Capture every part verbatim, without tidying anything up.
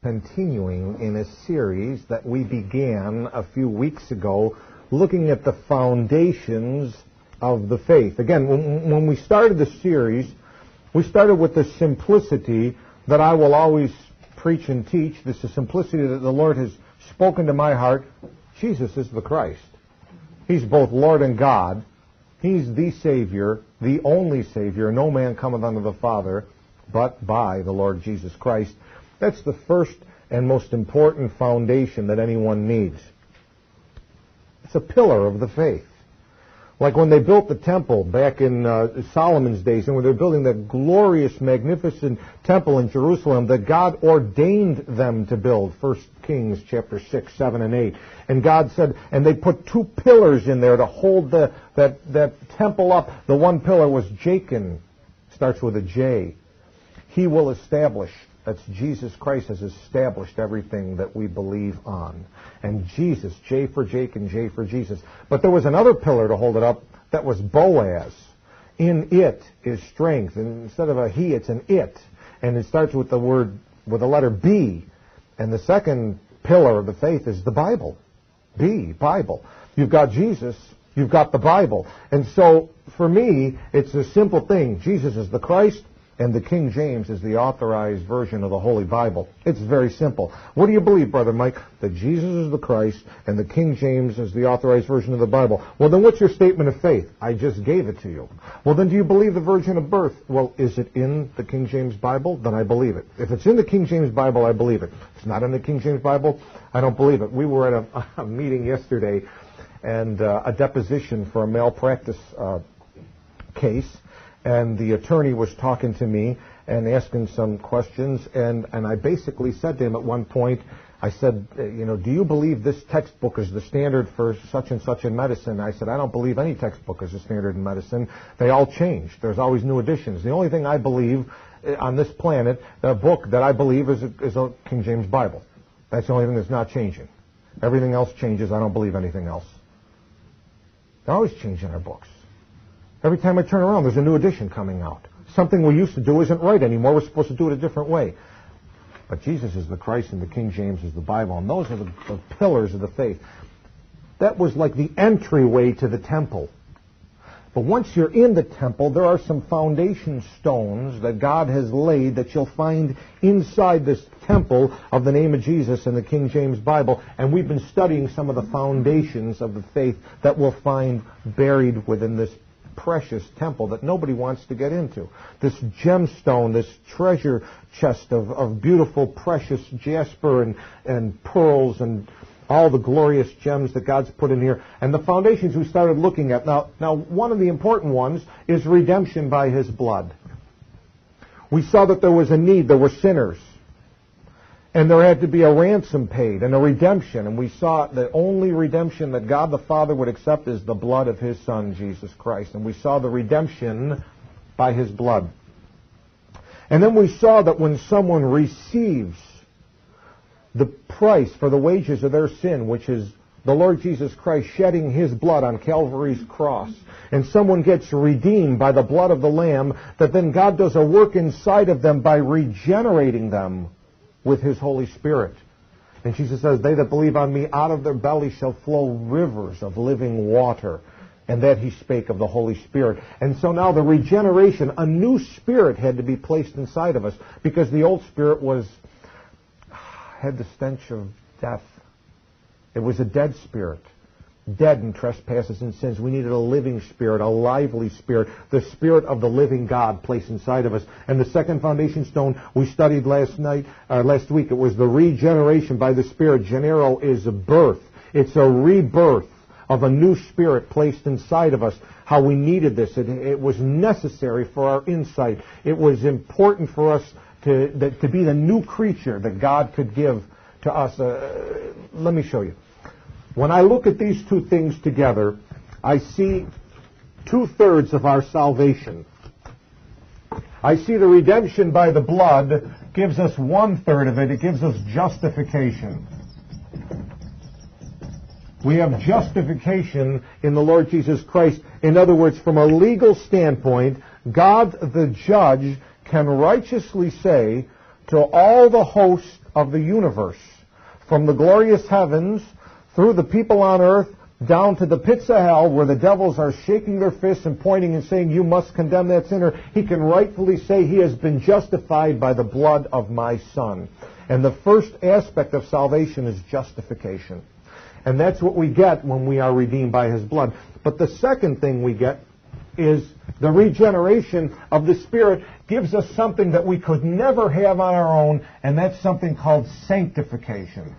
continuing in a series that we began a few weeks ago, looking at the foundations of the faith. Again, when, when we started the series, we started with the simplicity that I will always preach and teach. This is simplicity that the Lord has spoken to my heart. Jesus is the Christ. He's both Lord and God. He's the Savior, the only Savior. No man cometh unto the Father but by the Lord Jesus Christ. That's the first and most important foundation that anyone needs. It's a pillar of the faith. Like when they built the temple back in uh, Solomon's days, and when they were building that glorious, magnificent temple in Jerusalem that God ordained them to build, First Kings chapter six, seven, and eight. And God said, and they put two pillars in there to hold the, that, that temple up. The one pillar was Jachin, starts with a J. He will establish. That's Jesus Christ has established everything that we believe on. And Jesus, J for Jachin, J for Jesus. But there was another pillar to hold it up that was Boaz. In it is strength. And instead of a he, it's an it. And it starts with the word, with the letter B. And the second pillar of the faith is the Bible. B, Bible. You've got Jesus, you've got the Bible. And so, for me, it's a simple thing. Jesus is the Christ, and the King James is the authorized version of the Holy Bible. It's very simple. What do you believe, Brother Mike? That Jesus is the Christ and the King James is the authorized version of the Bible. Well, then what's your statement of faith? I just gave it to you. Well, then do you believe the virgin of birth? Well, is it in the King James Bible? Then I believe it. If it's in the King James Bible, I believe it. If it's not in the King James Bible, I don't believe it. We were at a, a meeting yesterday and uh, a deposition for a malpractice uh, case. And the attorney was talking to me and asking some questions, and, and I basically said to him at one point, I said, you know, do you believe this textbook is the standard for such and such in medicine? I said, I don't believe any textbook is the standard in medicine. They all change. There's always new editions. The only thing I believe on this planet, the book that I believe is a, is a King James Bible. That's the only thing that's not changing. Everything else changes. I don't believe anything else. They're always changing our books. Every time I turn around, there's a new edition coming out. Something we used to do isn't right anymore. We're supposed to do it a different way. But Jesus is the Christ and the King James is the Bible. And those are the, the pillars of the faith. That was like the entryway to the temple. But once you're in the temple, there are some foundation stones that God has laid that you'll find inside this temple of the name of Jesus and the King James Bible. And we've been studying some of the foundations of the faith that we'll find buried within this precious temple that nobody wants to get into. This gemstone, this treasure chest of, of beautiful, precious jasper and, and pearls and all the glorious gems that God's put in here. And the foundations we started looking at. Now, now one of the important ones is redemption by His blood. We saw that there was a need. There were sinners. And there had to be a ransom paid and a redemption. And we saw the only redemption that God the Father would accept is the blood of His Son, Jesus Christ. And we saw the redemption by His blood. And then we saw that when someone receives the price for the wages of their sin, which is the Lord Jesus Christ shedding His blood on Calvary's cross, and someone gets redeemed by the blood of the Lamb, that then God does a work inside of them by regenerating them with His Holy Spirit. And Jesus says, they that believe on me, out of their belly shall flow rivers of living water. And that He spake of the Holy Spirit. And so now the regeneration, a new spirit had to be placed inside of us, because the old spirit was, had the stench of death. It was a dead spirit. Dead in trespasses and sins. We needed a living spirit, a lively spirit, the Spirit of the living God placed inside of us. And the second foundation stone we studied last night, or last week, it was the regeneration by the Spirit. Genero is a birth. It's a rebirth of a new spirit placed inside of us. How we needed this. It, it was necessary for our insight. It was important for us to, that, to be the new creature that God could give to us. Uh, let me show you. When I look at these two things together, I see two-thirds of our salvation. I see the redemption by the blood gives us one-third of it. It gives us justification. We have justification in the Lord Jesus Christ. In other words, from a legal standpoint, God the judge can righteously say to all the host of the universe, from the glorious heavens, through the people on earth, down to the pits of hell where the devils are shaking their fists and pointing and saying, you must condemn that sinner. He can rightfully say he has been justified by the blood of my Son. And the first aspect of salvation is justification. And that's what we get when we are redeemed by his blood. But the second thing we get is the regeneration of the Spirit gives us something that we could never have on our own, and that's something called sanctification.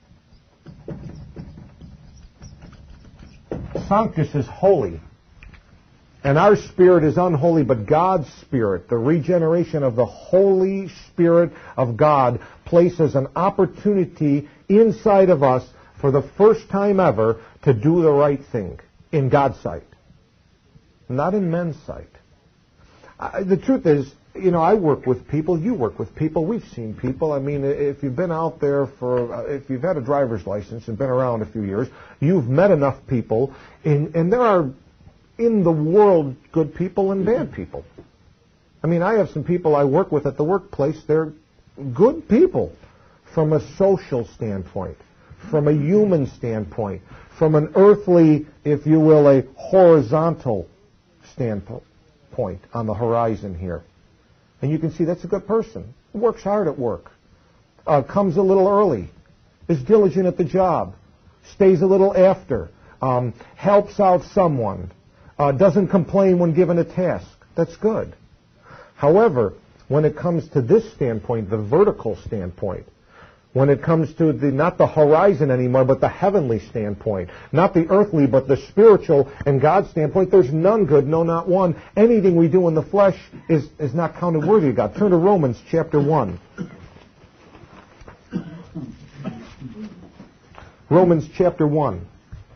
Sanctus is holy, and our spirit is unholy, but God's Spirit, the regeneration of the Holy Spirit of God, places an opportunity inside of us for the first time ever to do the right thing in God's sight, not in men's sight. I, the truth is, you know, I work with people, you work with people, we've seen people. I mean, if you've been out there for, uh, if you've had a driver's license and been around a few years, you've met enough people, and, and there are in the world good people and bad people. I mean, I have some people I work with at the workplace, they're good people from a social standpoint, from a human standpoint, from an earthly, if you will, a horizontal standpoint on the horizon here. And you can see that's a good person. Works hard at work. Uh, comes a little early. Is diligent at the job. Stays a little after. Um, helps out someone. Uh, doesn't complain when given a task. That's good. However, when it comes to this standpoint, the vertical standpoint, when it comes to the not the horizon anymore, but the heavenly standpoint, not the earthly, but the spiritual and God's standpoint, there's none good, no, not one. Anything we do in the flesh is, is not counted worthy of God. Turn to Romans chapter one. Romans chapter one.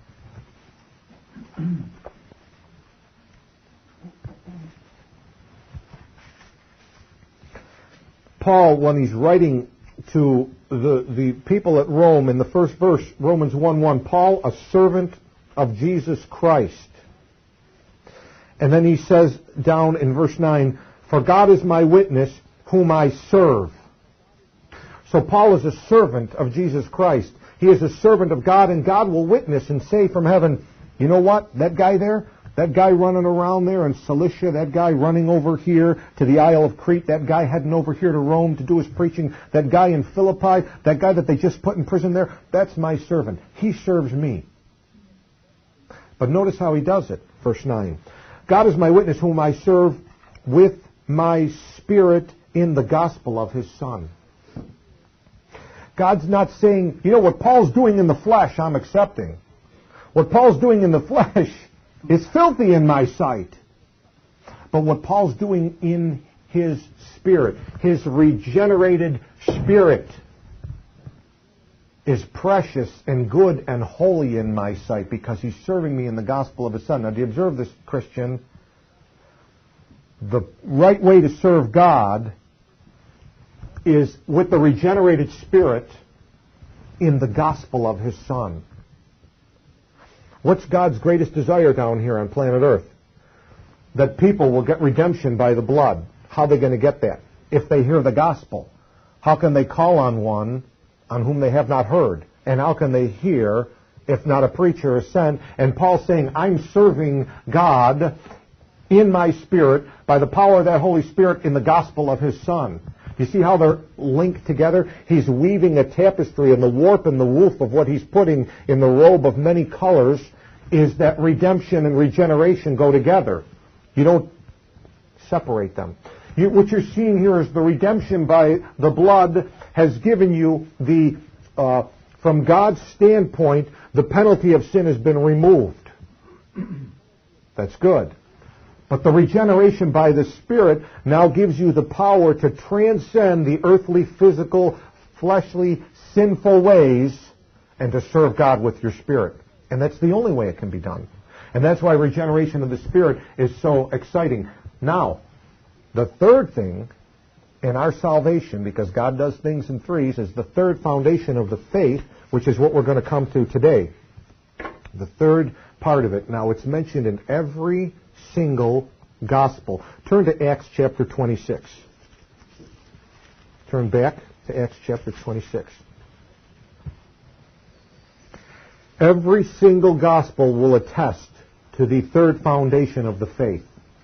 Paul, when he's writing to the, the people at Rome in the first verse, Romans one one, Paul, a servant of Jesus Christ. And then he says down in verse nine, for God is my witness, whom I serve. So Paul is a servant of Jesus Christ. He is a servant of God, and God will witness and say from heaven, you know what, that guy there, that guy running around there in Cilicia, that guy running over here to the Isle of Crete, that guy heading over here to Rome to do his preaching, that guy in Philippi, that guy that they just put in prison there, that's my servant. He serves me. But notice how he does it, verse nine. God is my witness, whom I serve with my spirit in the gospel of his Son. God's not saying, you know, what Paul's doing in the flesh, I'm accepting. What Paul's doing in the flesh is filthy in my sight. But what Paul's doing in his spirit, his regenerated spirit, is precious and good and holy in my sight because he's serving me in the gospel of his Son. Now, do you observe this, Christian? The right way to serve God is with the regenerated spirit in the gospel of his Son. What's God's greatest desire down here on planet Earth? That people will get redemption by the blood. How are they going to get that? If they hear the gospel. How can they call on one on whom they have not heard? And how can they hear if not a preacher is sent? And Paul's saying, I'm serving God in my spirit by the power of that Holy Spirit in the gospel of his Son. You see how they're linked together? He's weaving a tapestry, and the warp and the woof of what he's putting in the robe of many colors is that redemption and regeneration go together. You don't separate them. You, what you're seeing here is the redemption by the blood has given you the, uh, from God's standpoint, the penalty of sin has been removed. That's good. But the regeneration by the Spirit now gives you the power to transcend the earthly, physical, fleshly, sinful ways and to serve God with your spirit. And that's the only way it can be done. And that's why regeneration of the Spirit is so exciting. Now, the third thing in our salvation, because God does things in threes, is the third foundation of the faith, which is what we're going to come to today. The third part of it. Now, it's mentioned in every single gospel. Turn to Acts chapter twenty-six. Turn back. to Acts chapter twenty-six. Every single gospel will attest to the third foundation of the faith.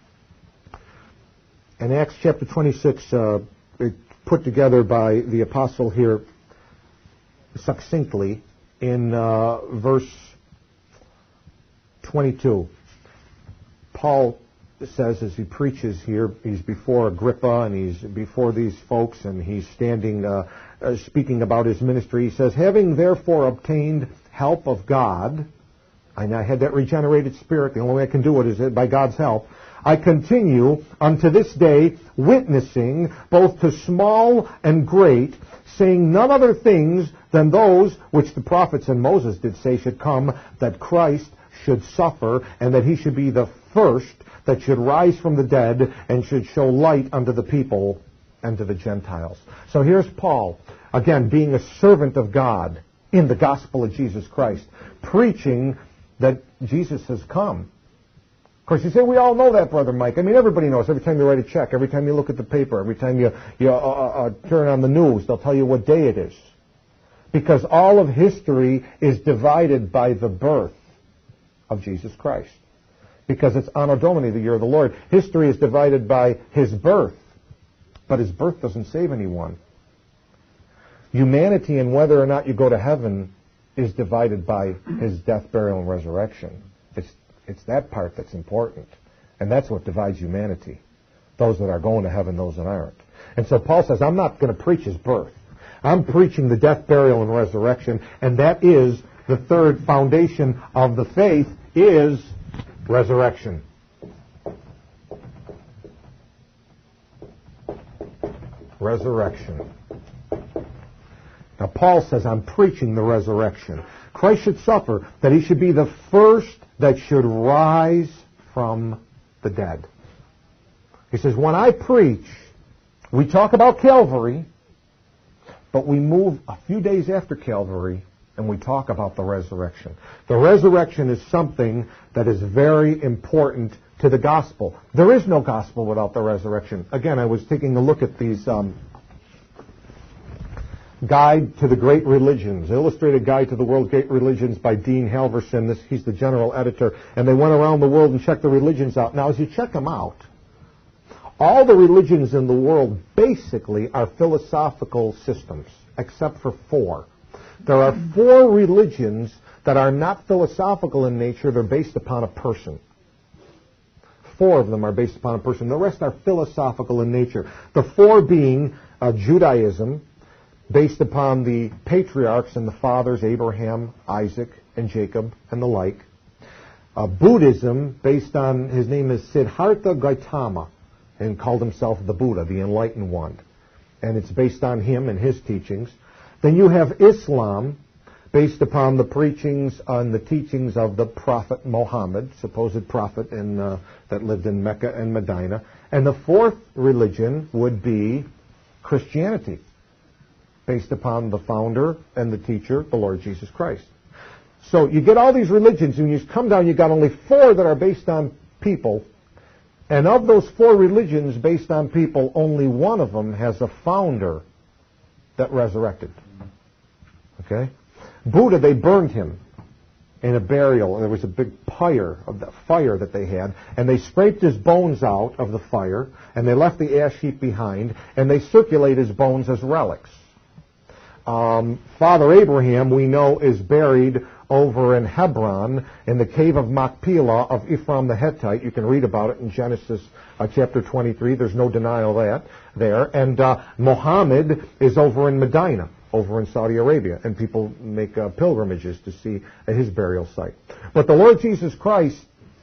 In Acts chapter twenty-six, uh, it's put together by the apostle here succinctly in uh, verse twenty-two. Paul says as he preaches here, he's before Agrippa and he's before these folks and he's standing uh, uh, speaking about his ministry. He says, having therefore obtained help of God, and I had that regenerated spirit, the only way I can do it is by God's help, I continue unto this day witnessing both to small and great, saying none other things than those which the prophets and Moses did say should come, that Christ should suffer, and that he should be the first that should rise from the dead, and should show light unto the people and to the Gentiles. So here's Paul, again, being a servant of God in the gospel of Jesus Christ, preaching that Jesus has come. Of course, you say, we all know that, Brother Mike. I mean, everybody knows. Every time you write a check, every time you look at the paper, every time you, you uh, uh, turn on the news, they'll tell you what day it is. Because all of history is divided by the birth of Jesus Christ. Because it's Anno Domini, the year of the Lord. History is divided by his birth. But his birth doesn't save anyone. Humanity and whether or not you go to heaven is divided by his death, burial, and resurrection. It's, it's that part that's important. And that's what divides humanity. Those that are going to heaven, those that aren't. And so Paul says, I'm not going to preach his birth. I'm preaching the death, burial, and resurrection. And that is the third foundation of the faith, is resurrection. Resurrection. Now Paul says, I'm preaching the resurrection. Christ should suffer, that he should be the first that should rise from the dead. He says, when I preach, we talk about Calvary, but we move a few days after Calvary and we talk about the resurrection. The resurrection is something that is very important to the gospel. There is no gospel without the resurrection. Again, I was taking a look at these um, Guide to the Great Religions, Illustrated Guide to the World Great Religions by Dean Halverson. This, he's the general editor. And they went around the world and checked the religions out. Now, as you check them out, all the religions in the world basically are philosophical systems, except for four. There are four religions that are not philosophical in nature. They're based upon a person. Four of them are based upon a person. The rest are philosophical in nature. The four being uh, Judaism, based upon the patriarchs and the fathers, Abraham, Isaac, and Jacob, and the like. Uh, Buddhism, based on, his name is Siddhartha Gautama, and called himself the Buddha, the Enlightened One. And it's based on him and his teachings. Then you have Islam, based upon the preachings and the teachings of the Prophet Muhammad, supposed prophet in, uh, that lived in Mecca and Medina. And the fourth religion would be Christianity, based upon the founder and the teacher, the Lord Jesus Christ. So you get all these religions, and you come down, you've got only four that are based on people. And of those four religions based on people, only one of them has a founder that resurrected. Okay? Buddha, they burned him in a burial. There was a big pyre of the fire that they had, and they scraped his bones out of the fire, and they left the ash heap behind, and they circulate his bones as relics. Um, Father Abraham, we know, is buried over in Hebron in the cave of Machpelah of Ephraim the Hittite. You can read about it in Genesis uh, chapter twenty-three. There's no denial that there. And uh, Muhammad is over in Medina, over in Saudi Arabia, and people make uh, pilgrimages to see uh, his burial site. But the Lord Jesus Christ,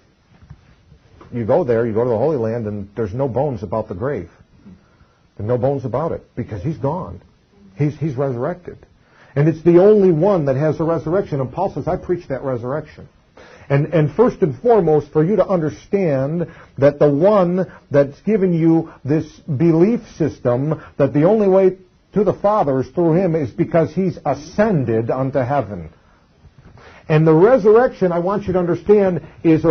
you go there, you go to the Holy Land, and there's no bones about the grave. There's no bones about it, because he's gone. He's, he's resurrected. And it's the only one that has a resurrection. And Paul says, I preach that resurrection. And, and first and foremost, for you to understand that the one that's given you this belief system, that the only way to the Father is through him, is because he's ascended unto heaven. And the resurrection, I want you to understand, is a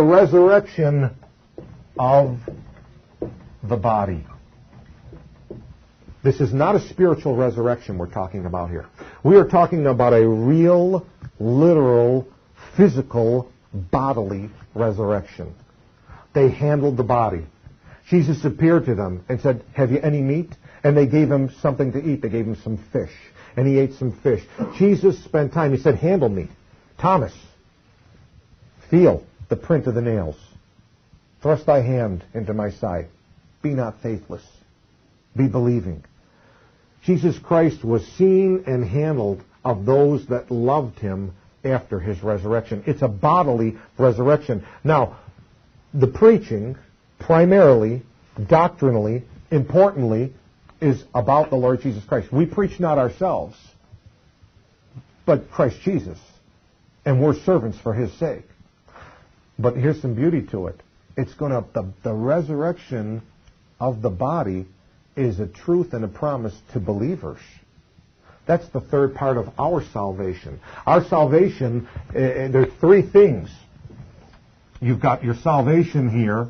resurrection of the body. This is not a spiritual resurrection we're talking about here. We are talking about a real, literal, physical, bodily resurrection. They handled the body. Jesus appeared to them and said, have you any meat? And they gave him something to eat. They gave him some fish. And he ate some fish. Jesus spent time. He said, handle me. Thomas, feel the print of the nails. Thrust thy hand into my side. Be not faithless. Be believing. Jesus Christ was seen and handled of those that loved him after his resurrection. It's a bodily resurrection. Now, the preaching, primarily, doctrinally, importantly, is about the Lord Jesus Christ. We preach not ourselves, but Christ Jesus. And we're servants for his sake. But here's some beauty to it. It's going to, the, the resurrection of the body is a truth and a promise to believers. That's the third part of our salvation. Our salvation, uh, there's three things. You've got your salvation here.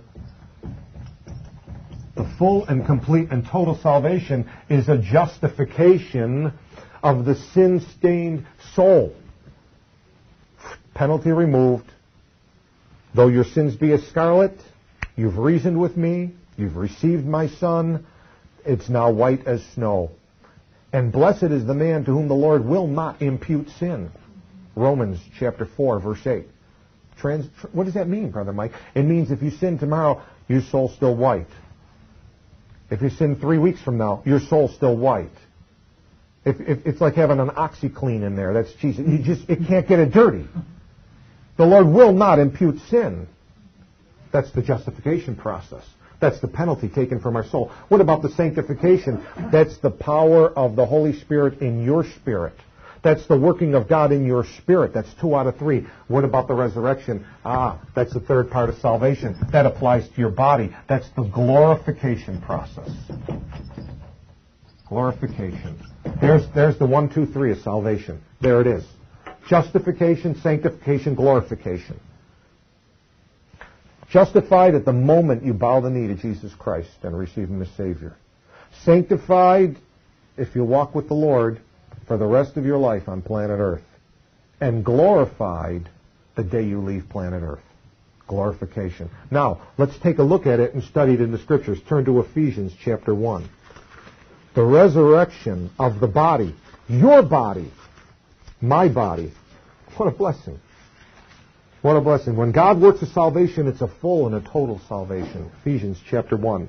The full and complete and total salvation is a justification of the sin-stained soul. Penalty removed. Though your sins be as scarlet, you've reasoned with me, you've received my Son, it's now white as snow. And blessed is the man to whom the Lord will not impute sin. Romans chapter four, verse eight. Trans, what does that mean, Brother Mike? It means if you sin tomorrow, your soul's still white. If you sin three weeks from now, your soul's still white. If, if it's like having an OxyClean in there. That's Jesus. You just it can't get it dirty. The Lord will not impute sin. That's the justification process. That's the penalty taken from our soul. What about the sanctification? That's the power of the Holy Spirit in your spirit. That's the working of God in your spirit. That's two out of three. What about the resurrection? Ah, that's the third part of salvation. That applies to your body. That's the glorification process. Glorification. There's, there's the one, two, three of salvation. There it is. Justification, sanctification, glorification. Justified at the moment you bow the knee to Jesus Christ and receive him as Savior. Sanctified if you walk with the Lord for the rest of your life on planet Earth. And glorified the day you leave planet Earth. Glorification. Now, let's take a look at it and study it in the Scriptures. Turn to Ephesians chapter one. The resurrection of the body. Your body. My body. What a blessing. What a blessing. When God works a salvation, it's a full and a total salvation. Ephesians chapter one.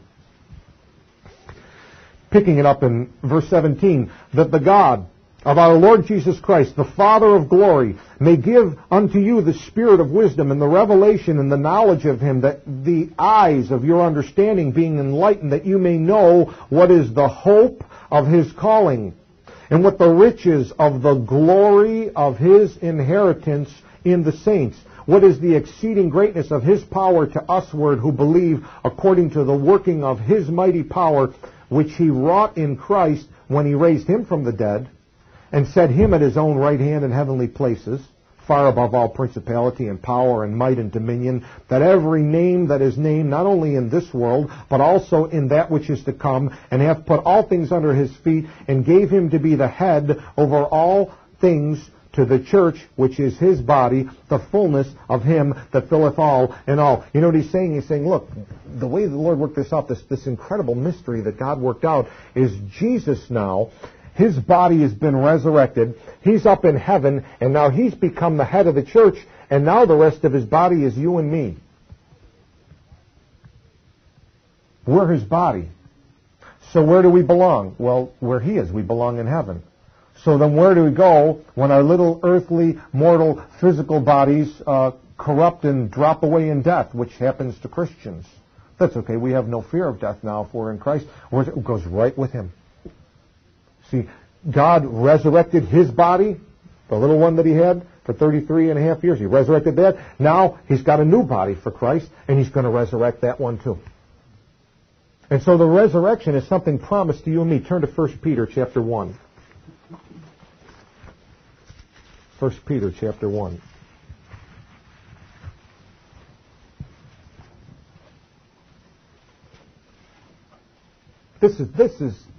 Picking it up in verse seventeen. That the God of our Lord Jesus Christ, the Father of glory, may give unto you the spirit of wisdom and the revelation and the knowledge of him, that the eyes of your understanding being enlightened, that you may know what is the hope of his calling, and what the riches of the glory of his inheritance in the saints. What is the exceeding greatness of his power to usward who believe, according to the working of his mighty power, which he wrought in Christ when he raised him from the dead, and set him at his own right hand in heavenly places, far above all principality and power and might and dominion, that every name that is named, not only in this world, but also in that which is to come, and hath put all things under his feet, and gave him to be the head over all things to the church, which is his body, the fullness of him that filleth all in all. You know what he's saying? He's saying, look, the way the Lord worked this out, this, this incredible mystery that God worked out, is Jesus now, his body has been resurrected, he's up in heaven, and now he's become the head of the church, and now the rest of his body is you and me. We're his body. So where do we belong? Well, where he is, we belong in heaven. So then where do we go when our little earthly, mortal, physical bodies uh, corrupt and drop away in death, which happens to Christians? That's okay. We have no fear of death now if we're in Christ. It goes right with him. See, God resurrected his body, the little one that he had, for thirty-three and a half years. He resurrected that. Now he's got a new body for Christ, and he's going to resurrect that one too. And so the resurrection is something promised to you and me. Turn to First Peter chapter one. First Peter chapter one. This is this is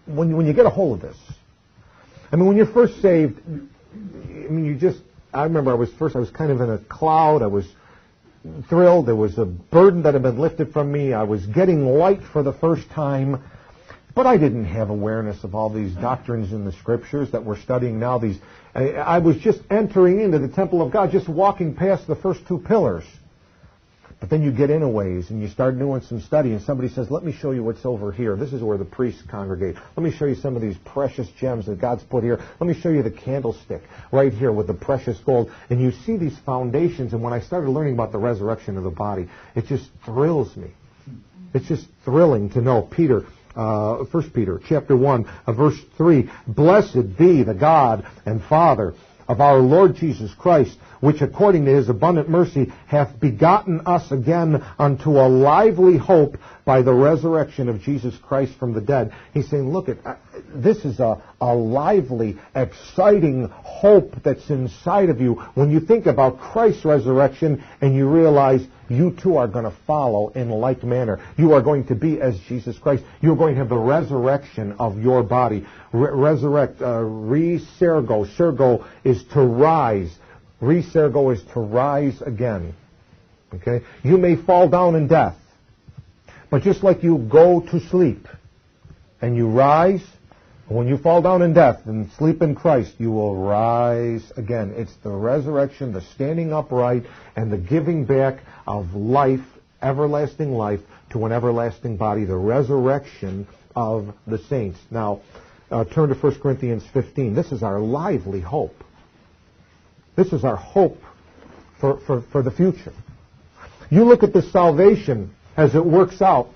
when you, when you get a hold of this, I mean, when you're first saved, I mean, you just, I remember I was first, I was kind of in a cloud. I was thrilled. There was a burden that had been lifted from me. I was getting light for the first time. But I didn't have awareness of all these doctrines in the Scriptures that we're studying now. These, I, I was just entering into the temple of God, just walking past the first two pillars. But then you get in a ways and you start doing some study, and somebody says, let me show you what's over here. This is where the priests congregate. Let me show you some of these precious gems that God's put here. Let me show you the candlestick right here with the precious gold. And you see these foundations, and when I started learning about the resurrection of the body, it just thrills me. It's just thrilling to know. Peter, uh, First Peter chapter one, uh, verse three, blessed be the God and Father of our Lord Jesus Christ, which according to his abundant mercy hath begotten us again unto a lively hope by the resurrection of Jesus Christ from the dead. He's saying, look, at uh, this is a, a lively, exciting hope that's inside of you when you think about Christ's resurrection and you realize you too are going to follow in like manner. You are going to be as Jesus Christ. You're going to have the resurrection of your body. Re- resurrect, uh, resurgo. Surgo is to rise. Resurgo is to rise again. Okay? You may fall down in death, but just like you go to sleep and you rise, when you fall down in death and sleep in Christ, you will rise again. It's the resurrection, the standing upright, and the giving back of life, everlasting life, to an everlasting body, the resurrection of the saints. Now, uh, turn to First Corinthians fifteen. This is our lively hope. This is our hope for, for, for the future. You look at this salvation as it works out,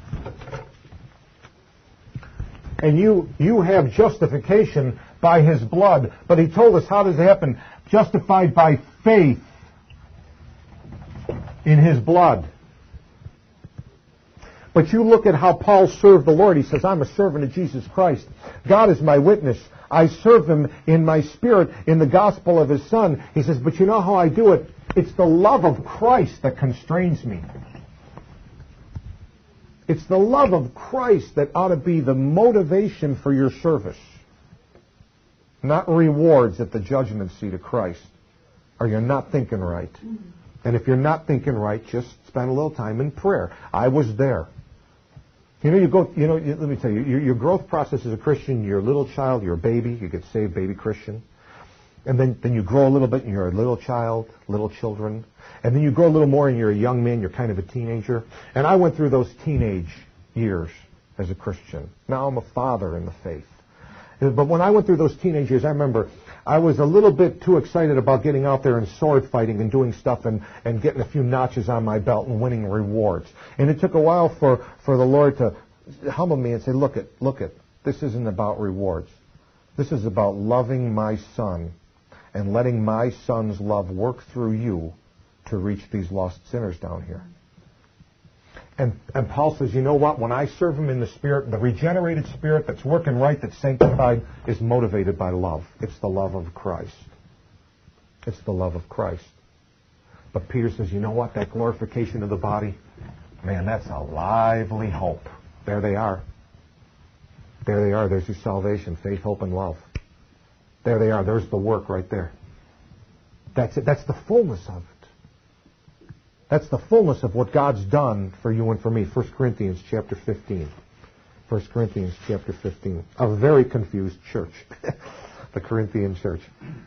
and you, you have justification by his blood. But he told us, how does it happen? Justified by faith in his blood. But you look at how Paul served the Lord. He says, I'm a servant of Jesus Christ. God is my witness. I serve him in my spirit in the gospel of his Son. He says, but you know how I do it? It's the love of Christ that constrains me. It's the love of Christ that ought to be the motivation for your service. Not rewards at the judgment seat of Christ. Or you're not thinking right. And if you're not thinking right, just spend a little time in prayer. I was there. You know, you go, you know, you, let me tell you, your, your growth process as a Christian, you're a little child, you're a baby, you get saved, baby Christian. And then, then you grow a little bit and you're a little child, little children. And then you grow a little more and you're a young man, you're kind of a teenager. And I went through those teenage years as a Christian. Now I'm a father in the faith. But when I went through those teenage years, I remember I was a little bit too excited about getting out there and sword fighting and doing stuff and, and getting a few notches on my belt and winning rewards. And it took a while for, for the Lord to humble me and say, look it, look it, this isn't about rewards. This is about loving my Son and letting my Son's love work through you to reach these lost sinners down here. And, and Paul says, you know what? When I serve him in the Spirit, the regenerated Spirit that's working right, that's sanctified, is motivated by love. It's the love of Christ. It's the love of Christ. But Peter says, you know what? That glorification of the body, man, that's a lively hope. There they are. There they are. There's your salvation, faith, hope, and love. There they are. There's the work right there. That's it. That's the fullness of it. That's the fullness of what God's done for you and for me. First Corinthians chapter fifteen. First Corinthians chapter fifteen. A very confused church. The Corinthian church.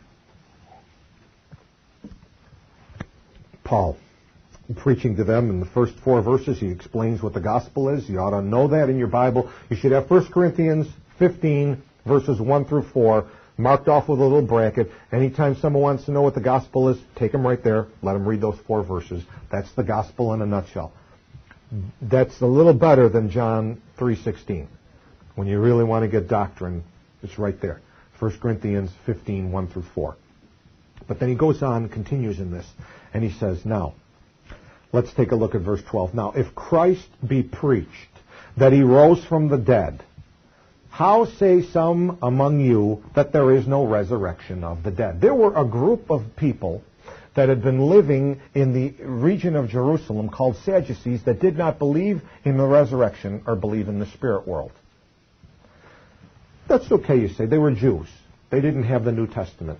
Paul, preaching to them in the first four verses, he explains what the gospel is. You ought to know that in your Bible. You should have First Corinthians fifteen, verses one through four, marked off with a little bracket. Anytime someone wants to know what the gospel is, take them right there. Let them read those four verses. That's the gospel in a nutshell. That's a little better than John three sixteen. When you really want to get doctrine, it's right there. First Corinthians fifteen, one through four. But then he goes on, continues in this, and he says, now, let's take a look at verse twelve. Now, if Christ be preached that he rose from the dead, how say some among you that there is no resurrection of the dead? There were a group of people that had been living in the region of Jerusalem called Sadducees that did not believe in the resurrection or believe in the spirit world. that's okay, you say. They were Jews. They didn't have the New Testament.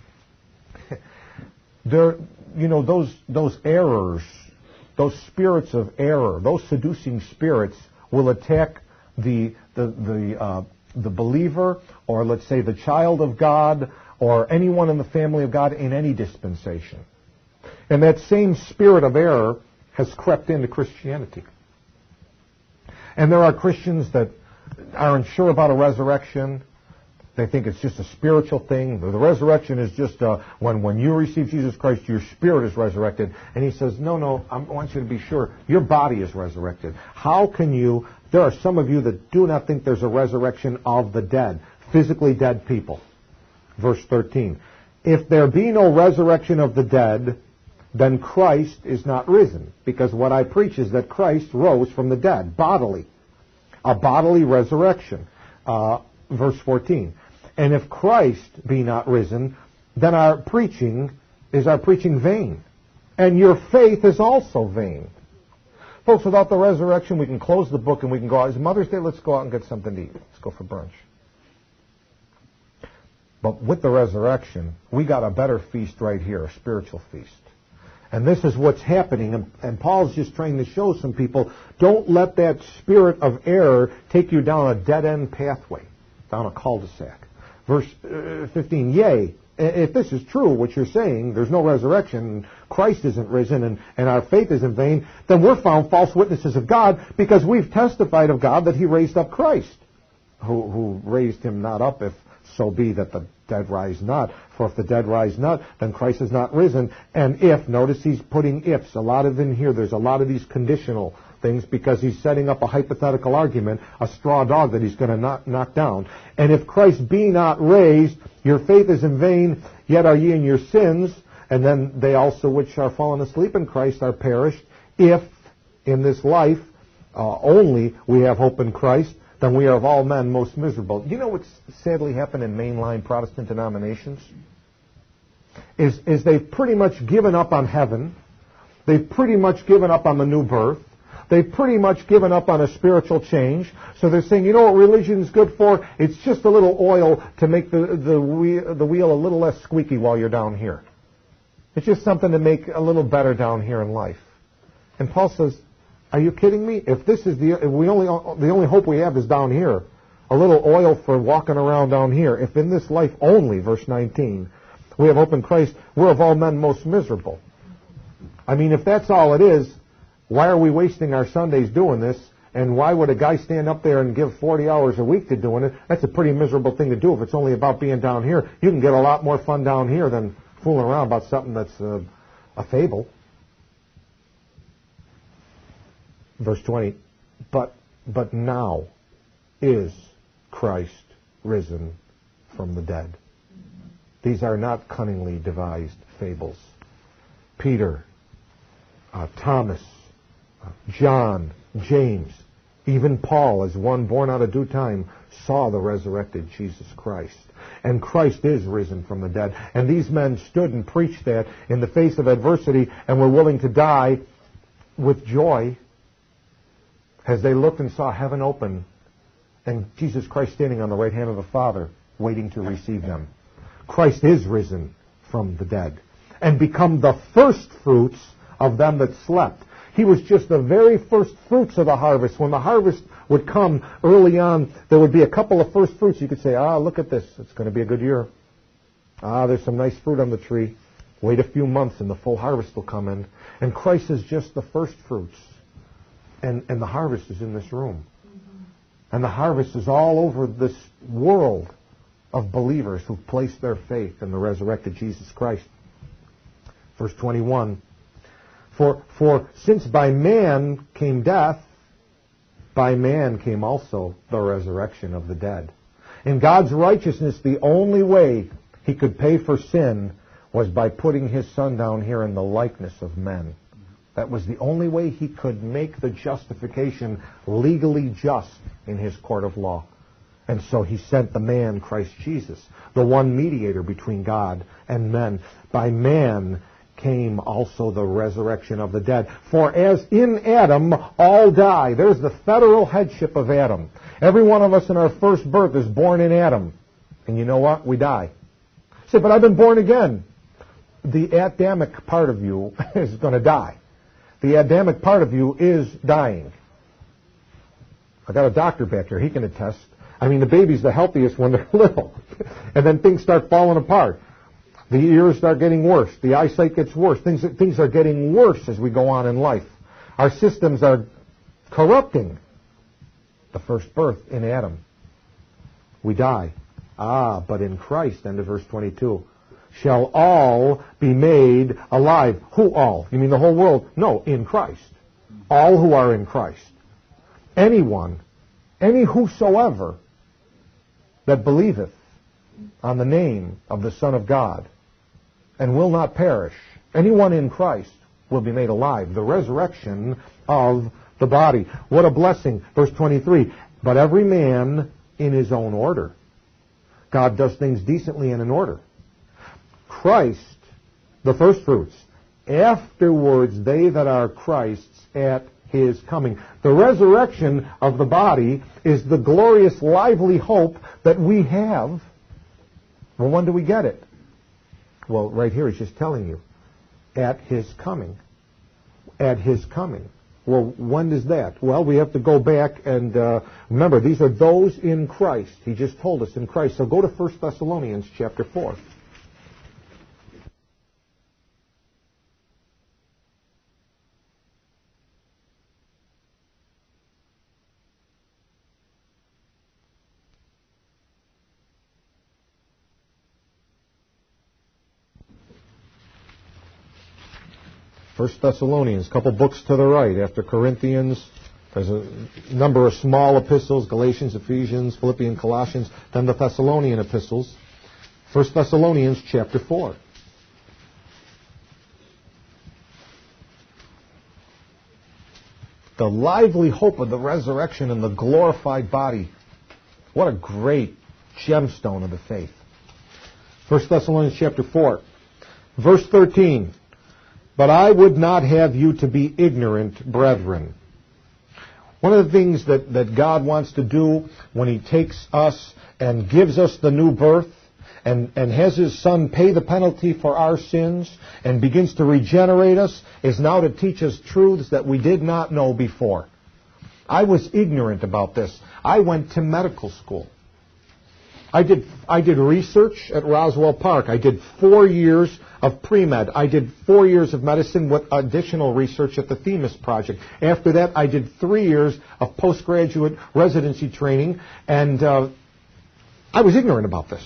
There, you know, those those errors, those spirits of error, those seducing spirits will attack the the the uh, the believer, or let's say the child of God, or anyone in the family of God in any dispensation. And that same spirit of error has crept into Christianity. And there are Christians that aren't sure about a resurrection. They think it's just a spiritual thing. The resurrection is just uh, when, when you receive Jesus Christ, your spirit is resurrected. And he says, no, no, I want you to be sure. Your body is resurrected. How can you... There are some of you that do not think there's a resurrection of the dead, physically dead people. Verse thirteen. If there be no resurrection of the dead, then Christ is not risen. Because what I preach is that Christ rose from the dead, bodily. A bodily resurrection. Uh, verse fourteen. And if Christ be not risen, then our preaching is our preaching vain. And your faith is also vain. Folks, without the resurrection, we can close the book and we can go out. It's Mother's Day, let's go out and get something to eat. Let's go for brunch. But with the resurrection, we got a better feast right here, a spiritual feast. And this is what's happening. And, and Paul's just trying to show some people, don't let that spirit of error take you down a dead-end pathway, down a cul-de-sac. Verse uh, fifteen, yea, if this is true, what you're saying, there's no resurrection, Christ isn't risen, and, and our faith is in vain, then we're found false witnesses of God, because we've testified of God that he raised up Christ, who, who raised him not up, if so be that the dead rise not. For if the dead rise not, then Christ is not risen. And if, notice he's putting ifs, a lot of in here, there's a lot of these conditional things, because he's setting up a hypothetical argument, a straw dog that he's going to knock, knock down. And if Christ be not raised, your faith is in vain, yet are ye in your sins. And then they also which are fallen asleep in Christ are perished. If in this life uh, only we have hope in Christ, then we are of all men most miserable. You know what's sadly happened in mainline Protestant denominations? Is, is they've pretty much given up on heaven. They've pretty much given up on the new birth. They've pretty much given up on a spiritual change. So they're saying, you know what religion is good for? It's just a little oil to make the, the, wheel, the wheel a little less squeaky while you're down here. It's just something to make a little better down here in life. And Paul says, are you kidding me? If this is the if we only the only hope we have is down here, a little oil for walking around down here. If in this life only, verse nineteen, we have hope in Christ, we're of all men most miserable. I mean, if that's all it is, why are we wasting our Sundays doing this? And why would a guy stand up there and give forty hours a week to doing it? That's a pretty miserable thing to do. If it's only about being down here, you can get a lot more fun down here than fooling around about something that's uh, a fable. Verse twenty, but but now is Christ risen from the dead. These are not cunningly devised fables. Peter, uh, Thomas, uh, John, James, even Paul, as one born out of due time, saw the resurrected Jesus Christ. And Christ is risen from the dead. And these men stood and preached that in the face of adversity and were willing to die with joy as they looked and saw heaven open and Jesus Christ standing on the right hand of the Father waiting to receive them. Christ is risen from the dead and become the first fruits of them that slept. He was just the very first fruits of the harvest. When the harvest would come early on, there would be a couple of first fruits. You could say, ah, look at this. It's going to be a good year. Ah, there's some nice fruit on the tree. Wait a few months and the full harvest will come in. And Christ is just the first fruits. And, and the harvest is in this room. Mm-hmm. And the harvest is all over this world of believers who've placed their faith in the resurrected Jesus Christ. Verse twenty-one, For, for since by man came death, by man came also the resurrection of the dead. In God's righteousness, the only way he could pay for sin was by putting his Son down here in the likeness of men. That was the only way he could make the justification legally just in his court of law. And so he sent the man, Christ Jesus, the one mediator between God and men. By man came also the resurrection of the dead. For as in Adam all die. There's the federal headship of Adam. Every one of us in our first birth is born in Adam. And you know what? We die. You say, but I've been born again. The Adamic part of you is going to die. The Adamic part of you is dying. I got a doctor back here. He can attest. I mean, the baby's the healthiest when they're little. And then things start falling apart. The ears start getting worse. The eyesight gets worse. Things, things are getting worse as we go on in life. Our systems are corrupting. The first birth in Adam. We die. Ah, but in Christ, end of verse twenty-two, shall all be made alive. Who all? You mean the whole world? No, in Christ. All who are in Christ. Anyone, any whosoever that believeth on the name of the Son of God and will not perish, anyone in Christ will be made alive. The resurrection of the body. What a blessing. Verse twenty-three, but every man in his own order. God does things decently and in order. Christ, the first fruits. Afterwards, they that are Christ's at his coming. The resurrection of the body is the glorious, lively hope that we have. Well, when do we get it? Well, right here he's just telling you. At his coming. At his coming. Well, when is that? Well, we have to go back and uh, remember, these are those in Christ. He just told us in Christ. So go to First Thessalonians chapter four. First Thessalonians, a couple books to the right. After Corinthians, there's a number of small epistles, Galatians, Ephesians, Philippians, Colossians, then the Thessalonian epistles. First Thessalonians chapter four. The lively hope of the resurrection and the glorified body. What a great gemstone of the faith. First Thessalonians chapter four, verse thirteen. But I would not have you to be ignorant, brethren. One of the things that, that God wants to do when he takes us and gives us the new birth and, and has his Son pay the penalty for our sins and begins to regenerate us is now to teach us truths that we did not know before. I was ignorant about this. I went to medical school. I did I did research at Roswell Park. I did four years of pre-med. I did four years of medicine with additional research at the Themis Project. After that, I did three years of postgraduate residency training, and uh, I was ignorant about this.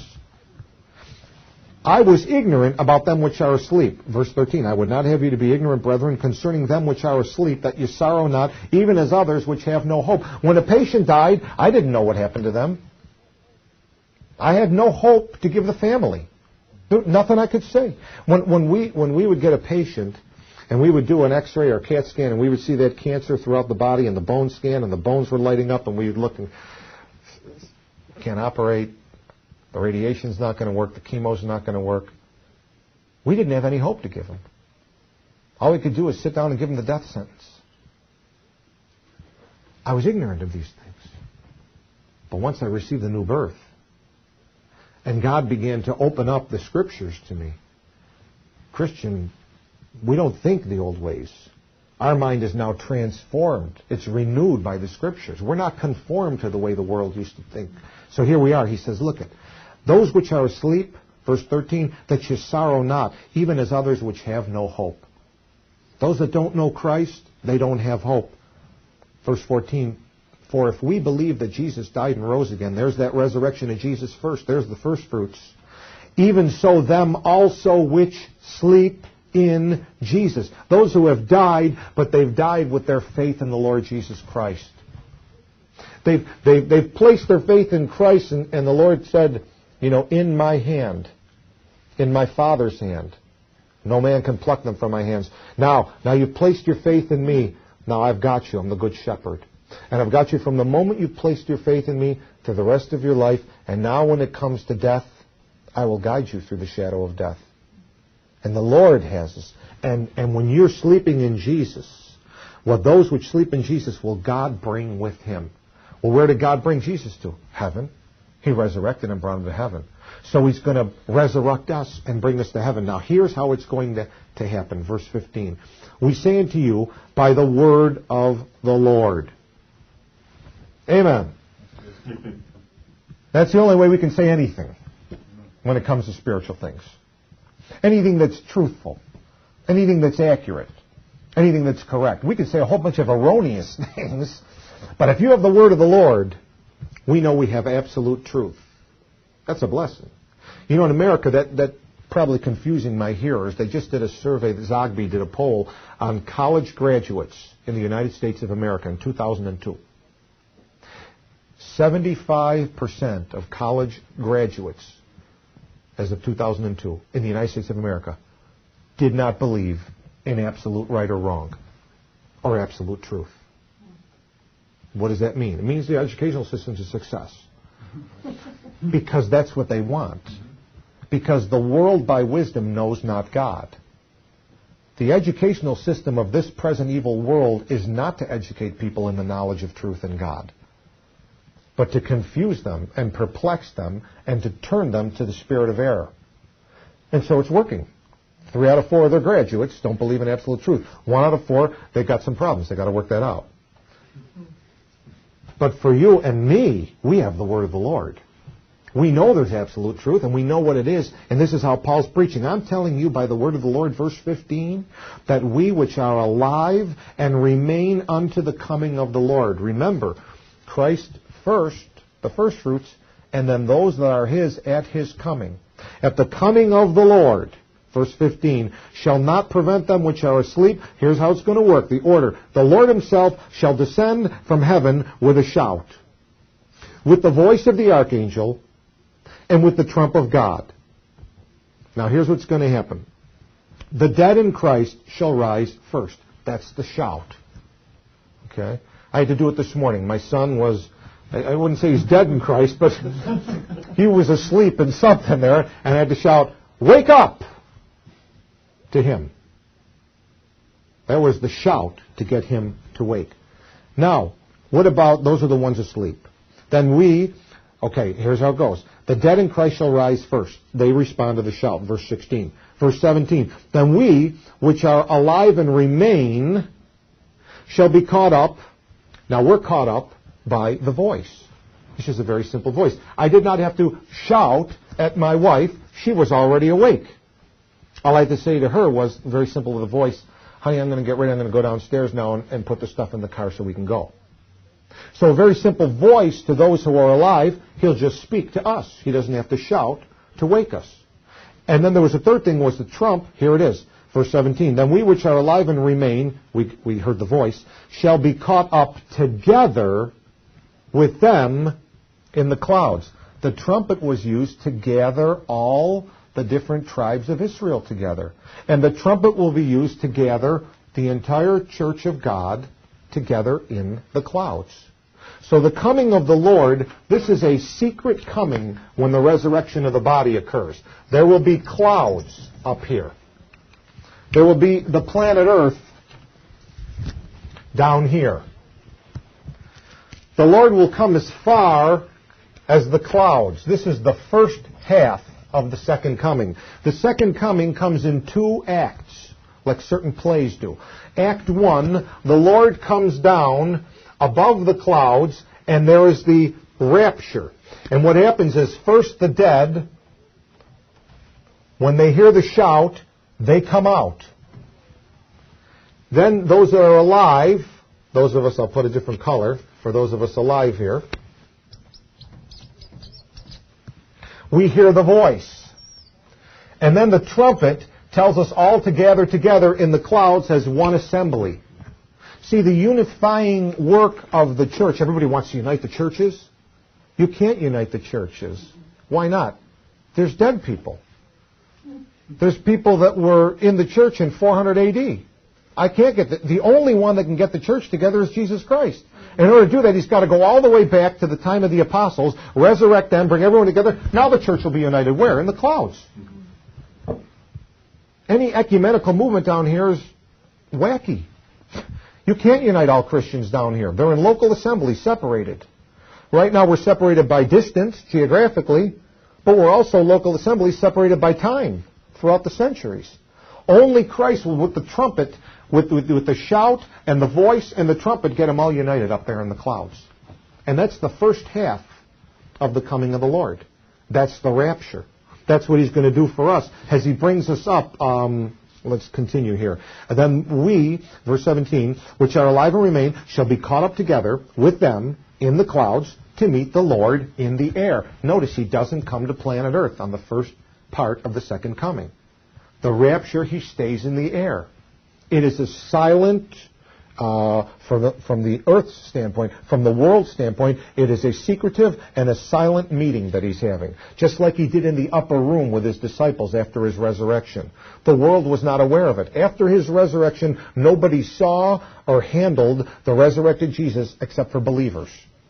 I was ignorant about them which are asleep. Verse thirteen, I would not have you to be ignorant, brethren, concerning them which are asleep, that you sorrow not, even as others which have no hope. When a patient died, I didn't know what happened to them. I had no hope to give the family. Nothing I could say. When, when, we, when we would get a patient and we would do an x-ray or CAT scan and we would see that cancer throughout the body and the bone scan and the bones were lighting up and we would look and can't operate, the radiation's not going to work, the chemo's not going to work. We didn't have any hope to give them. All we could do was sit down and give them the death sentence. I was ignorant of these things. But once I received the new birth, and God began to open up the Scriptures to me. Christian, we don't think the old ways. Our mind is now transformed. It's renewed by the Scriptures. We're not conformed to the way the world used to think. So here we are. He says, look, it, those which are asleep, verse thirteen, that you sorrow not, even as others which have no hope. Those that don't know Christ, they don't have hope. Verse fourteen, for if we believe that Jesus died and rose again, there's that resurrection of Jesus first. There's the first fruits. Even so them also which sleep in Jesus. Those who have died, but they've died with their faith in the Lord Jesus Christ. They've, they've, they've placed their faith in Christ, and, and the Lord said, you know, in my hand, in my Father's hand. No man can pluck them from my hands. Now, now you've placed your faith in me. Now I've got you. I'm the good shepherd. And I've got you from the moment you've placed your faith in me to the rest of your life. And now when it comes to death, I will guide you through the shadow of death. And the Lord has us. And, and when you're sleeping in Jesus, well, those which sleep in Jesus will God bring with him. Well, where did God bring Jesus to? Heaven. He resurrected and brought him to heaven. So he's going to resurrect us and bring us to heaven. Now, here's how it's going to, to happen. Verse fifteen. We say unto you by the word of the Lord. Amen. That's the only way we can say anything when it comes to spiritual things. Anything that's truthful. Anything that's accurate. Anything that's correct. We can say a whole bunch of erroneous things, but if you have the word of the Lord, we know we have absolute truth. That's a blessing. You know, in America, that, that probably confusing my hearers, they just did a survey, Zogby did a poll on college graduates in the United States of America in two thousand two. seventy-five percent of college graduates as of two thousand two in the United States of America did not believe in absolute right or wrong or absolute truth. What does that mean? It means the educational system's a success. Because that's what they want. Because the world by wisdom knows not God. The educational system of this present evil world is not to educate people in the knowledge of truth and God, but to confuse them and perplex them and to turn them to the spirit of error. And so it's working. Three out of four of their graduates don't believe in absolute truth. One out of four, they've got some problems. They've got to work that out. But for you and me, we have the word of the Lord. We know there's absolute truth, and we know what it is, and this is how Paul's preaching. I'm telling you by the word of the Lord, verse fifteen, that we which are alive and remain unto the coming of the Lord. Remember, Christ first, the first fruits, and then those that are his at his coming. At the coming of the Lord, verse fifteen, shall not prevent them which are asleep. Here's how it's going to work, the order. The Lord himself shall descend from heaven with a shout, with the voice of the archangel, and with the trump of God. Now here's what's going to happen. The dead in Christ shall rise first. That's the shout. Okay? I had to do it this morning. My son was, I wouldn't say he's dead in Christ, but he was asleep in something there, and I had to shout, wake up! To him. That was the shout to get him to wake. Now, what about those are the ones asleep? Then we, okay, here's how it goes. The dead in Christ shall rise first. They respond to the shout, verse sixteen. Verse seventeen. Then we, which are alive and remain, shall be caught up. Now we're caught up by the voice. This is a very simple voice. I did not have to shout at my wife. She was already awake. All I had to say to her was, very simple with a voice, honey, I'm going to get ready. I'm going to go downstairs now and, and put the stuff in the car so we can go. So a very simple voice to those who are alive, he'll just speak to us. He doesn't have to shout to wake us. And then there was a third thing, was the trump. Here it is, verse seventeen. Then we which are alive and remain, we, we heard the voice, shall be caught up together with them in the clouds. The trumpet was used to gather all the different tribes of Israel together. And the trumpet will be used to gather the entire church of God together in the clouds. So the coming of the Lord, this is a secret coming when the resurrection of the body occurs. There will be clouds up here. There will be the planet Earth down here. The Lord will come as far as the clouds. This is the first half of the second coming. The second coming comes in two acts, like certain plays do. Act one, the Lord comes down above the clouds, and there is the rapture. And what happens is, first the dead, when they hear the shout, they come out. Then those that are alive, those of us, I'll put a different color for those of us alive here, we hear the voice. And then the trumpet tells us all to gather together in the clouds as one assembly. See, the unifying work of the church, everybody wants to unite the churches. You can't unite the churches. Why not? There's dead people. There's people that were in the church in four hundred A D. I can't get the, the only one that can get the church together is Jesus Christ. And in order to do that, he's got to go all the way back to the time of the apostles, resurrect them, bring everyone together. Now the church will be united where? In the clouds. Any ecumenical movement down here is wacky. You can't unite all Christians down here. They're in local assemblies, separated. Right now we're separated by distance, geographically, but we're also local assemblies separated by time throughout the centuries. Only Christ will, with the trumpet, with, with, with the shout and the voice and the trumpet, get them all united up there in the clouds. And that's the first half of the coming of the Lord. That's the rapture. That's what he's going to do for us as he brings us up. Um, let's continue here. And then we, verse seventeen, which are alive and remain, shall be caught up together with them in the clouds to meet the Lord in the air. Notice he doesn't come to planet Earth on the first part of the second coming. The rapture, he stays in the air. It is a silent, uh, from the, from the earth's standpoint, from the world's standpoint, it is a secretive and a silent meeting that he's having. Just like he did in the upper room with his disciples after his resurrection. The world was not aware of it. After his resurrection, nobody saw or handled the resurrected Jesus except for believers.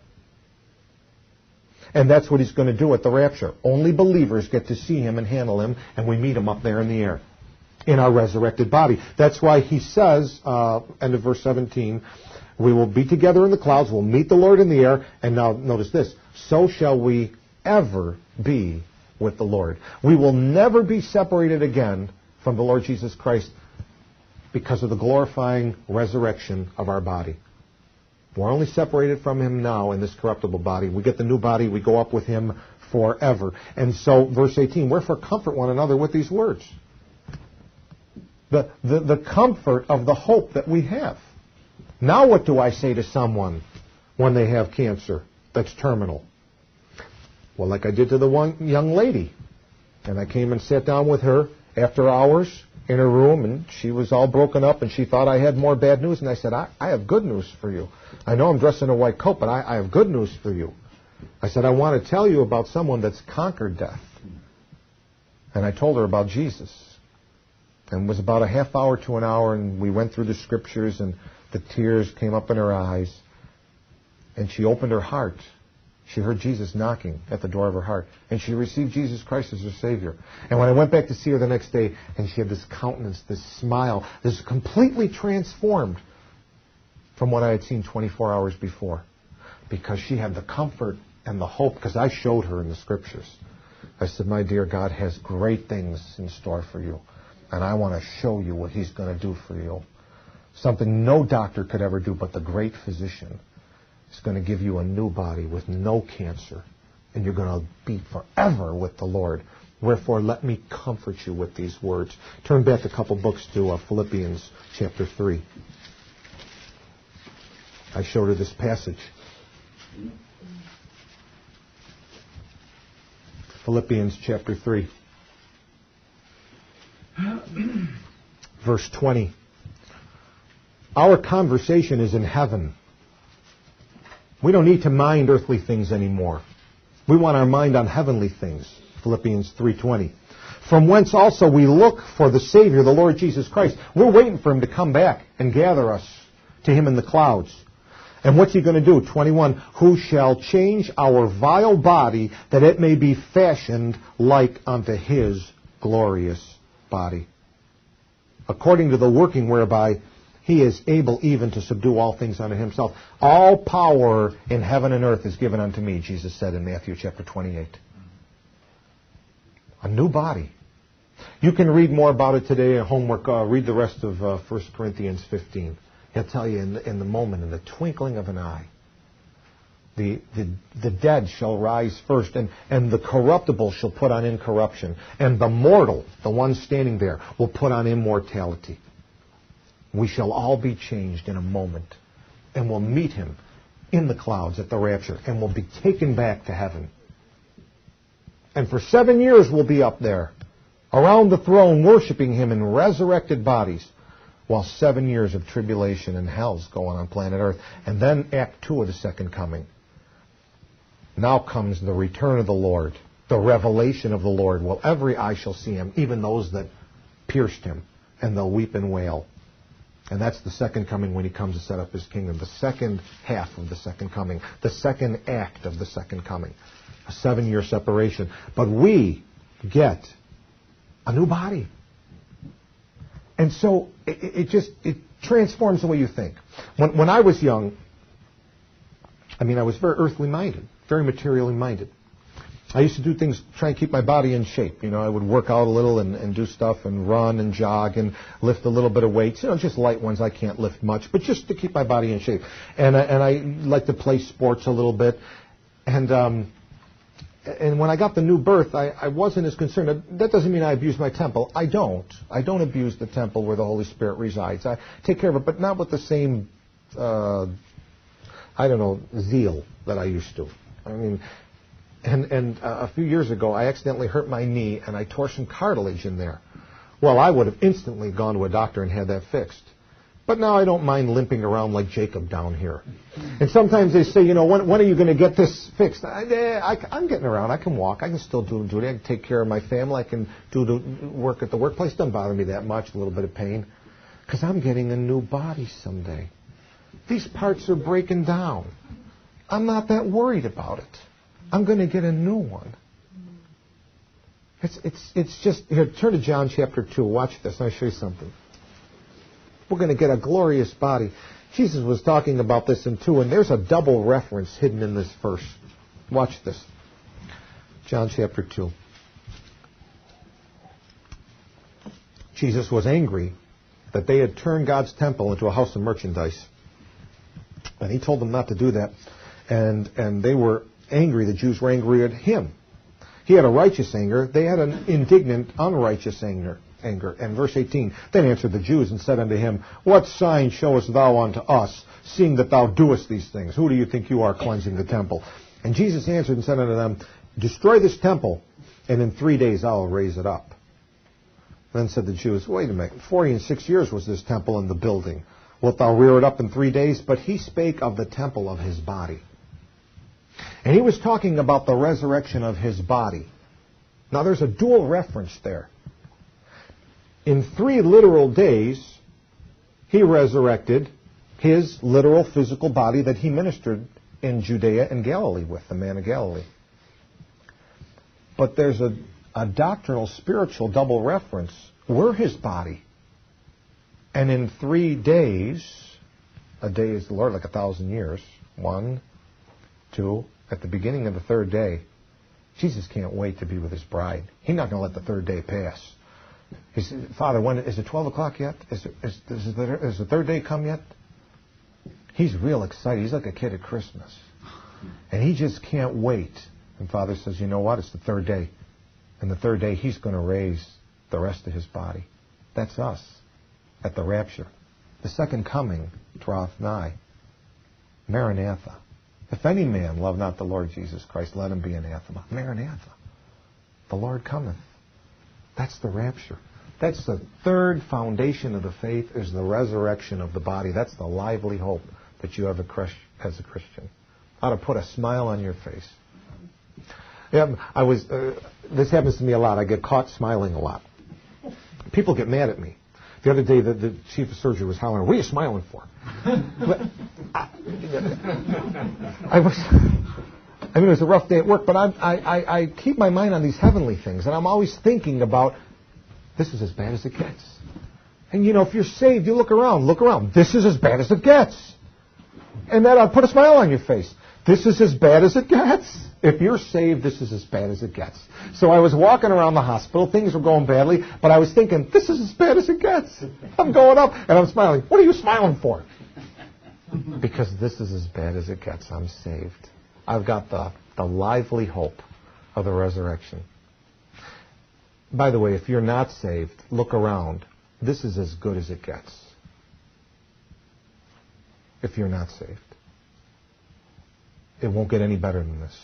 And that's what he's going to do at the rapture. Only believers get to see him and handle him, and we meet him up there in the air in our resurrected body. That's why he says, uh, end of verse seventeen, we will be together in the clouds, we'll meet the Lord in the air, and now notice this, so shall we ever be with the Lord. We will never be separated again from the Lord Jesus Christ because of the glorifying resurrection of our body. We're only separated from him now in this corruptible body. We get the new body, we go up with him forever. And so, verse eighteen, wherefore comfort one another with these words. The, the, the comfort of the hope that we have. Now what do I say to someone when they have cancer that's terminal? Well, like I did to the one young lady. And I came and sat down with her after hours in her room, and she was all broken up, and she thought I had more bad news. And I said, I, I have good news for you. I know I'm dressed in a white coat, but I, I have good news for you. I said, I want to tell you about someone that's conquered death. And I told her about Jesus. And it was about a half hour to an hour, and we went through the scriptures, and the tears came up in her eyes. And she opened her heart. She heard Jesus knocking at the door of her heart. And she received Jesus Christ as her Savior. And when I went back to see her the next day, and she had this countenance, this smile, this completely transformed from what I had seen twenty-four hours before. Because she had the comfort and the hope, because I showed her in the Scriptures. I said, my dear, God has great things in store for you. And I want to show you what he's going to do for you. Something no doctor could ever do, but the great physician is going to give you a new body with no cancer. And you're going to be forever with the Lord. Wherefore, let me comfort you with these words. Turn back a couple books to uh, Philippians chapter three. I showed her this passage. Philippians chapter three. Verse twenty. Our conversation is in heaven. We don't need to mind earthly things anymore. We want our mind on heavenly things. Philippians three twenty. From whence also we look for the Savior, the Lord Jesus Christ. We're waiting for him to come back and gather us to him in the clouds. And what's he going to do? twenty-one. Who shall change our vile body, that it may be fashioned like unto his glorious body, according to the working whereby he is able even to subdue all things unto himself. All power in heaven and earth is given unto me, Jesus said in Matthew chapter twenty-eight. A new body. You can read more about it today in homework. Uh, read the rest of uh, First Corinthians fifteen. He'll tell you in the, in the moment, in the twinkling of an eye, the, the, the dead shall rise first, and, and the corruptible shall put on incorruption, and the mortal, the one standing there, will put on immortality. We shall all be changed in a moment, and we'll meet him in the clouds at the rapture, and we'll be taken back to heaven. And for seven years we'll be up there, around the throne, worshiping him in resurrected bodies, while seven years of tribulation and hell's going on planet Earth. And then Act Two of the second coming. Now comes the return of the Lord, the revelation of the Lord. Well, every eye shall see him, even those that pierced him, and they'll weep and wail. And that's the second coming when he comes to set up his kingdom. The second half of the second coming. The second act of the second coming. A seven-year separation. But we get a new body. And so it, it just it transforms the way you think. When, when I was young, I mean, I was very earthly minded, very materially minded. I used to do things, try and keep my body in shape. You know, I would work out a little and, and do stuff and run and jog and lift a little bit of weights. You know, just light ones. I can't lift much, but just to keep my body in shape. And I, and I like to play sports a little bit. And um, and when I got the new birth, I, I wasn't as concerned. That doesn't mean I abuse my temple. I don't. I don't abuse the temple where the Holy Spirit resides. I take care of it, but not with the same, uh, I don't know, zeal that I used to. I mean... And, and uh, a few years ago, I accidentally hurt my knee, and I tore some cartilage in there. Well, I would have instantly gone to a doctor and had that fixed. But now I don't mind limping around like Jacob down here. And sometimes they say, you know, when, when are you going to get this fixed? I, I, I'm getting around. I can walk. I can still do duty. I can take care of my family. I can do the work at the workplace. Doesn't bother me that much, a little bit of pain. Because I'm getting a new body someday. These parts are breaking down. I'm not that worried about it. I'm going to get a new one. It's it's it's just, here, turn to John chapter two. Watch this, and I'll show you something. We're going to get a glorious body. Jesus was talking about this in two, and there's a double reference hidden in this verse. Watch this. John chapter two. Jesus was angry that they had turned God's temple into a house of merchandise. And he told them not to do that. And and they were angry. The Jews were angry at him. He had a righteous anger. They had an indignant, unrighteous anger. anger. And verse eighteen, then answered the Jews and said unto him, what sign showest thou unto us, seeing that thou doest these things? Who do you think you are, cleansing the temple? And Jesus answered and said unto them, destroy this temple, and in three days I will raise it up. Then said the Jews, wait a minute, forty and six years was this temple in the building. Wilt thou rear it up in three days? But he spake of the temple of his body. And he was talking about the resurrection of his body. Now there's a dual reference there. In three literal days, he resurrected his literal physical body that he ministered in Judea and Galilee with, the man of Galilee. But there's a, a doctrinal, spiritual double reference. We're his body. And in three days, a day is the Lord like a thousand years. One, two, at the beginning of the third day, Jesus can't wait to be with his bride. He's not going to let the third day pass. He said, Father, when is it twelve o'clock yet? Is, it, is, is, the, is the third day come yet? He's real excited. He's like a kid at Christmas. And he just can't wait. And Father says, you know what? It's the third day. And the third day, he's going to raise the rest of his body. That's us at the rapture. The second coming draweth nigh. Maranatha. If any man love not the Lord Jesus Christ, let him be anathema. Maranatha. The Lord cometh. That's the rapture. That's the third foundation of the faith, is the resurrection of the body. That's the lively hope that you have as a Christian. How to put a smile on your face. Yeah, I was. Uh, this happens to me a lot. I get caught smiling a lot. People get mad at me. The other day, the, the chief of surgery was hollering, "What are you smiling for?" But I, I was. I mean, it was a rough day at work, but I, I, I keep my mind on these heavenly things, and I'm always thinking about, this is as bad as it gets. And you know, if you're saved, you look around, look around. This is as bad as it gets. And that'll put a smile on your face. This is as bad as it gets. If you're saved, this is as bad as it gets. So I was walking around the hospital. Things were going badly, but I was thinking, this is as bad as it gets. I'm going up, and I'm smiling. What are you smiling for? Because this is as bad as it gets. I'm saved. I've got the, the lively hope of the resurrection. By the way, if you're not saved, look around. This is as good as it gets. If you're not saved. It won't get any better than this.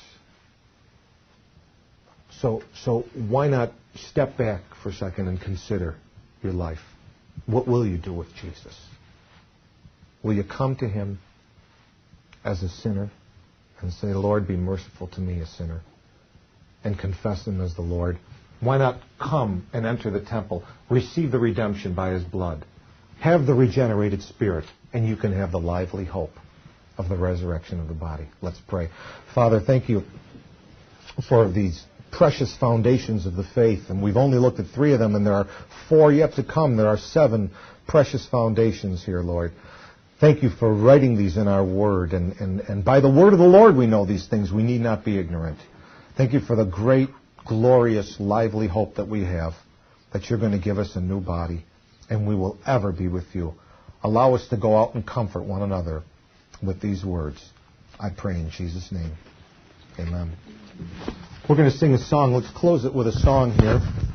So, so why not step back for a second and consider your life? What will you do with Jesus? Will you come to him as a sinner and say, Lord, be merciful to me, a sinner, and confess him as the Lord? Why not come and enter the temple, receive the redemption by his blood, have the regenerated spirit, and you can have the lively hope of the resurrection of the body. Let's pray. Father, thank you for these precious foundations of the faith. And we've only looked at three of them, and there are four yet to come. There are seven precious foundations here, Lord. Thank you for writing these in our word. And, and, and by the word of the Lord we know these things. We need not be ignorant. Thank you for the great, glorious, lively hope that we have, that you're going to give us a new body, and we will ever be with you. Allow us to go out and comfort one another with these words. I pray in Jesus' name. Amen. We're going to sing a song. Let's close it with a song here.